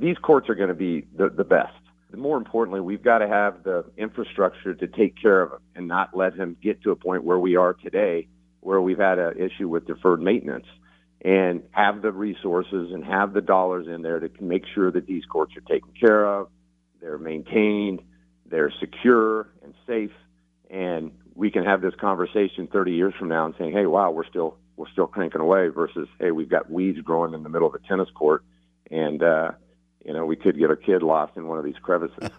these courts are going to be the best. More importantly, we've got to have the infrastructure to take care of him and not let him get to a point where we are today, where we've had an issue with deferred maintenance, and have the resources and have the dollars in there to make sure that these courts are taken care of, they're maintained, they're secure and safe, and we can have this conversation 30 years from now and saying, hey, wow, we're still cranking away, versus, hey, we've got weeds growing in the middle of a tennis court, and we could get a kid lost in one of these crevices.